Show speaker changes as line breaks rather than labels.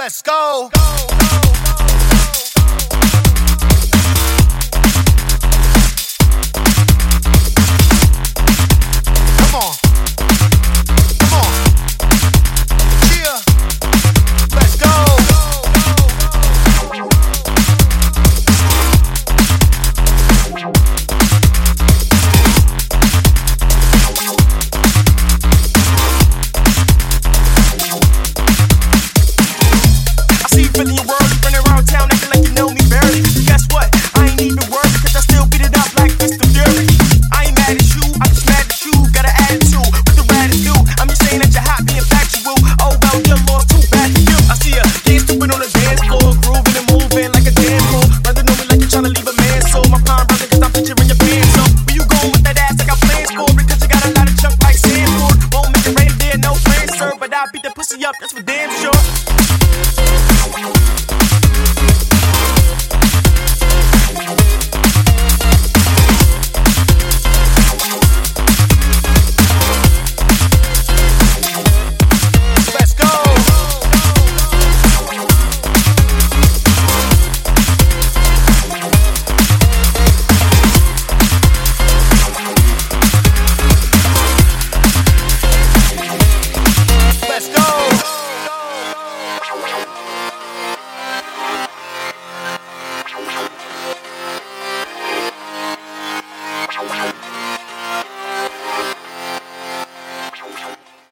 Let's go. Come on. Come on. Yeah. Let's go.
Feeling your world, running around town acting like you know me barely. Guess what? I ain't even worried, cause I still beat it up like Mr. Fury. I ain't mad at you, I'm just mad at you. Got an attitude, what the rat is do? I'm just saying that you're hot, being factual. Oh well, you're lost, too bad for you. I see ya, getting stupid on the dance floor, grooving and moving like a damn fool. Brother know me like you're trying to leave a man soul. My prime brother, cause I'm picturing your pants. So where you going with that ass? I got plans for it, cause you got a lot of junk like Sanford. Won't make it rain there, no plans, sir. But I beat the pussy up, that's for damn.